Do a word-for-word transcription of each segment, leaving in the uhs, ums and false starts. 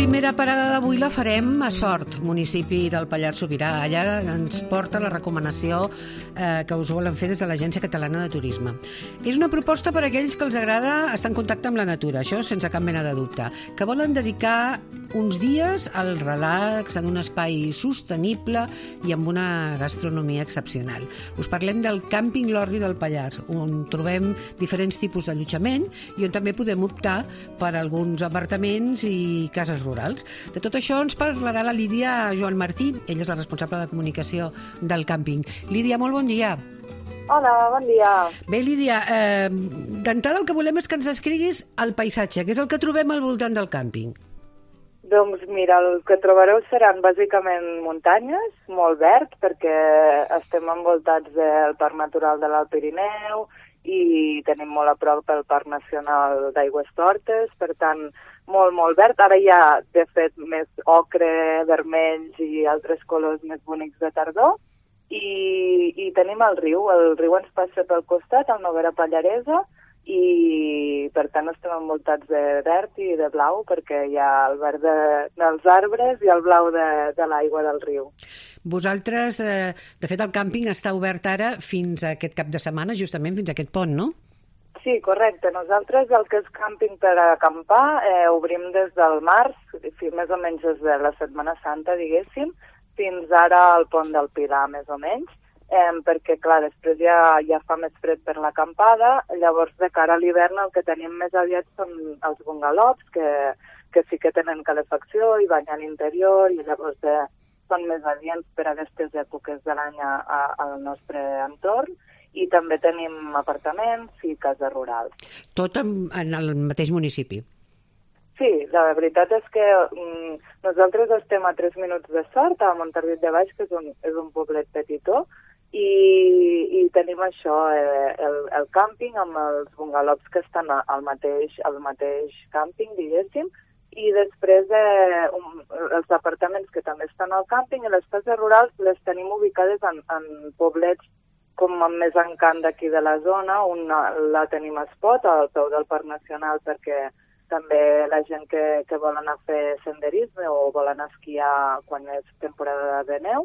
primera parada d'avui la farem a Sort, municipi del Pallars Sobirà. Allà ens porta la recomanació eh, que us volen fer des de l'Agència Catalana de Turisme. És una proposta per a aquells que els agrada estar en contacte amb la natura, això sense cap mena de dubte, que volen dedicar uns dies al relax en un espai sostenible i amb una gastronomia excepcional. Us parlem del càmping L'Orri del Pallars, on trobem diferents tipus d'allotjament i on també podem optar per alguns apartaments i cases rurals. De tot això ens parlarà la Lídia Joan Martí, ella és la responsable de comunicació del càmping. Lídia, molt bon dia. Hola, bon dia. Bé, Lídia, eh, d'entrada el que volem és que ens descriguis el paisatge, que és el que trobem al voltant del càmping. Doncs mira, el que trobareu seran bàsicament muntanyes, molt verd, perquè estem envoltats del Parc Natural de l'Alt Pirineu i tenim molt a prop el Parc Nacional d'Aigüestortes, per tant, molt, molt verd. Ara hi ha, de fet, més ocre, vermells i altres colors més bonics de tardor. I, i tenim el riu, el riu ens passa pel costat, el Noguera Pallaresa, i per tant estem envoltats de verd i de blau perquè hi ha el verd de, dels arbres i el blau de, de l'aigua del riu. Vosaltres, eh, de fet el càmping està obert ara fins a aquest cap de setmana, justament fins a aquest pont, no? Sí, correcte. Nosaltres el que és càmping per acampar eh, obrim des del març, més o menys des de la Setmana Santa, diguéssim, fins ara al pont del Pilar, més o menys. Eh, perquè, clar, després ja, ja fa més fred per l'acampada, llavors de cara a l'hivern el que tenim més aviat són els bungalows, que, que sí que tenen calefacció i bany a l'interior, i llavors eh, són més adients per a aquestes èpoques de l'any al nostre entorn, i també tenim apartaments i cases rurals. Tot en, en el mateix municipi? Sí, la veritat és que mm, nosaltres estem a tres minuts de Sort, a Montardit de Baix, que és un, és un poblet petitó, I, i tenim això, eh, el, el càmping amb els bungalows que estan al mateix, al mateix càmping, diguéssim, i després eh, un, els apartaments que també estan al càmping i les cases rurals les tenim ubicades en, en poblets com amb més encant d'aquí de la zona. Una la tenim a Espot, al peu del Parc Nacional, perquè també la gent que, que vol anar a fer senderisme o vol anar a esquiar quan és temporada de neu,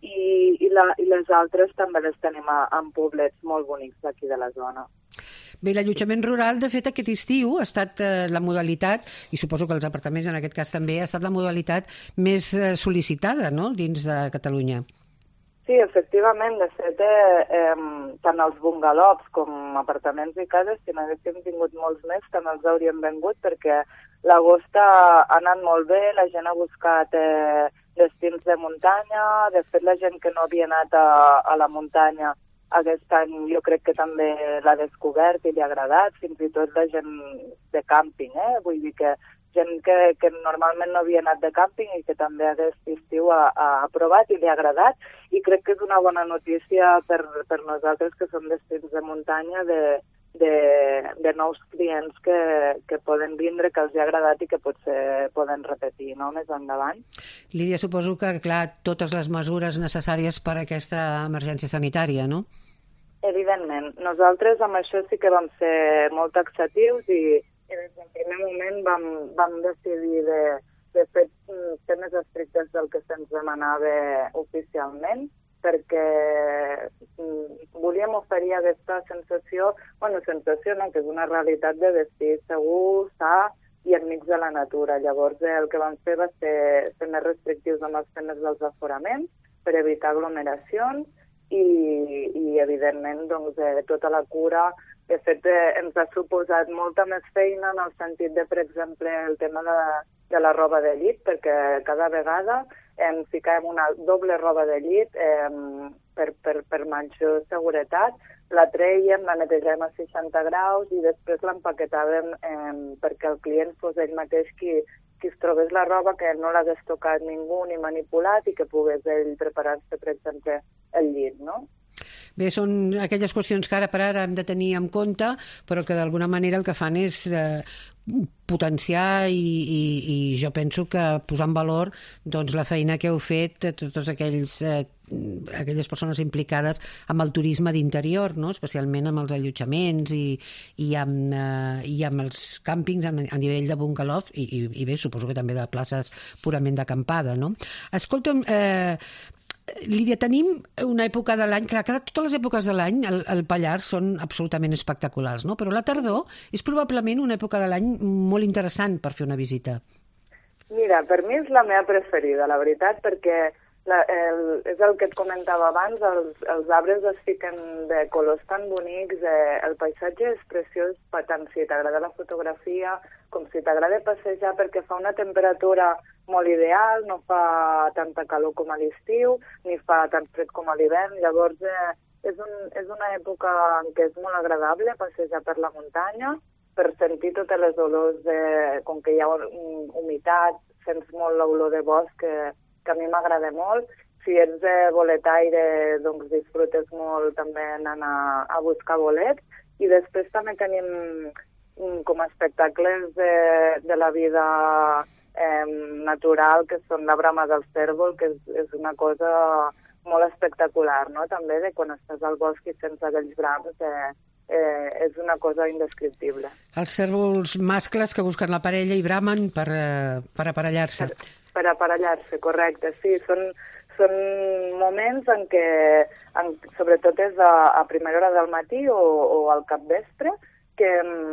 I, i, la, i les altres també les tenim a, en poblets molt bonics d'aquí de la zona. Bé, l'allotjament rural, de fet, aquest estiu ha estat eh, la modalitat, i suposo que els apartaments en aquest cas també, ha estat la modalitat més eh, sol·licitada, no?, dins de Catalunya. Sí, efectivament. De fet, eh, eh, tant els bungalows com apartaments i cases, si n'haguéssim tingut molts més, també els hauríem vengut, perquè l'agost ha anat molt bé, la gent ha buscat eh, destins de muntanya. De fet, la gent que no havia anat a, a la muntanya aquest any jo crec que també l'ha descobert i li ha agradat, fins i tot la gent de càmping, eh? Vull dir que gent que, que normalment no havia anat de càmping i que també aquest estiu ha, ha provat i li ha agradat, i crec que és una bona notícia per, per nosaltres que som destins de muntanya, de, de, de nous clients que, que poden vindre, que els ha agradat i que potser poden repetir, no?, més endavant. Lídia, suposo que, clar, totes les mesures necessàries per a aquesta emergència sanitària, no? Evidentment. Nosaltres amb això sí que vam ser molt taxatius i, i des del primer moment vam, vam decidir de, de fer, ser més estrictes del que se'ns demanava oficialment, perquè volíem oferir aquesta sensació, bueno, sensació no, que és una realitat de destí segur, sa i enmig de la natura. Llavors el que vam fer va ser, ser més restrictius amb els temes dels aforaments per evitar aglomeracions i, i evidentment, doncs, eh, tota la cura. De fet, eh, ens ha suposat molta més feina en el sentit de, per exemple, el tema de, de la roba de llit, perquè cada vegada em ficàvem una doble roba de llit eh, per, per, per major seguretat, la trèiem, la netejàvem a seixanta graus i després l'empaquetàvem eh, perquè el client fos ell mateix qui, qui es trobés la roba, que no l'hagués tocat ningú ni manipulat i que pogués ell preparar-se, per exemple, el llit, no? bé, són aquelles qüestions que ara per ara hem de tenir en compte, però que d'alguna manera el que fan és eh, potenciar i, i, i jo penso que posar en valor doncs, la feina que heu fet de tots aquells eh, aquelles persones implicades amb el turisme d'interior, no? Especialment amb els allotjaments i, i, amb, eh, i amb els càmpings a, a nivell de bungalow i, i, i bé, suposo que també de places purament d'acampada, no? Escolta'm, eh, Lídia, tenim una època de l'any, clar, cada, totes les èpoques de l'any el, el Pallars són absolutament espectaculars, no? Però la tardor és probablement una època de l'any molt interessant per fer una visita. Mira, per mi és la meva preferida, la veritat, perquè la, el, és el que et comentava abans, els, els arbres es fiquen de colors tan bonics, eh, el paisatge és preciós, tant si t'agrada la fotografia com si t'agrada passejar, perquè fa una temperatura molt ideal, no fa tanta calor com a l'estiu, ni fa tan fred com a l'hivern, llavors eh, és, un, és una època en què és molt agradable passejar per la muntanya, per sentir totes les olors, de, com que hi ha humitat, sents molt l'olor de bosc, que, que a mi m'agrada molt. Si ets de boletaire, doncs disfrutes molt també anant a, a buscar bolets, i després també tenim com a espectacles de, de la vida eh, natural, que són la brama del cérvol, que és, és una cosa molt espectacular, no? També de quan estàs al bosc i sents aquells brams, eh, eh, és una cosa indescriptible. Els cérvols mascles que busquen la parella i bramen per, eh, per aparellar-se. Per, per aparellar-se, correcte, sí, són... Són moments en què, en, sobretot és a, a primera hora del matí o, o al capvespre, que,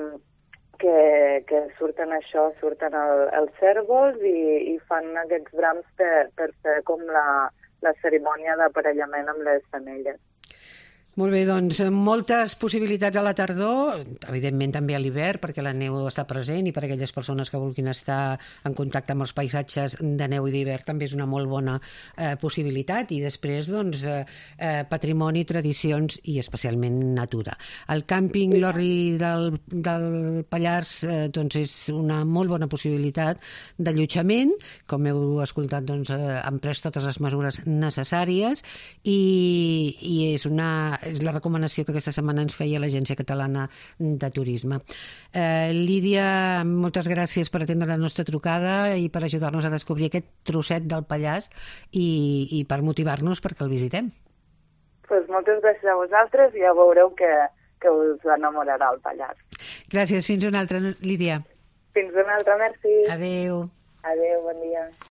que, que surten això, surten el, els cérvols i, i fan aquests brams per, per fer com la, la cerimònia d'aparellament amb les femelles. Molt bé, doncs moltes possibilitats a la tardor, evidentment també a l'hivern, perquè la neu està present i per a aquelles persones que vulguin estar en contacte amb els paisatges de neu i d'hivern també és una molt bona eh, possibilitat. I després, doncs, eh, patrimoni, tradicions i especialment natura. El càmping L'Orri del, del Pallars eh, doncs és una molt bona possibilitat d'allotjament, com heu escoltat, doncs, eh, han pres totes les mesures necessàries i, i és una és la recomanació que aquesta setmana ens feia l'Agència Catalana de Turisme. Eh, Lídia, moltes gràcies per atendre la nostra trucada i per ajudar-nos a descobrir aquest trosset del Pallars i, i per motivar-nos perquè el visitem. Pues moltes gràcies a vosaltres i ja veureu que, que us enamorarà el Pallars. Gràcies, fins una altra, Lídia. Fins una altra, merci. Adéu. Adéu, bon dia.